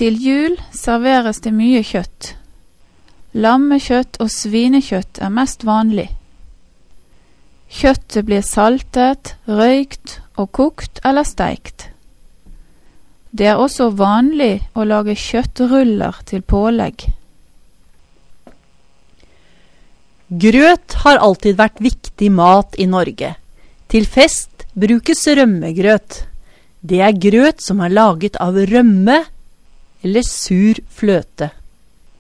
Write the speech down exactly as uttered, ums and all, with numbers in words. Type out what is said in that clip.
Til jul serveres det mye kjøtt. Lammekjøtt og svinekjøtt er mest vanlig. Kjøttet blir saltet, røykt og kokt eller steikt. Det er også vanlig å lage kjøttruller til pålegg. Grøt har alltid vært viktig mat i Norge. Til fest brukes rømmegrøt. Det er grøt som er laget av rømme eller sur fløte.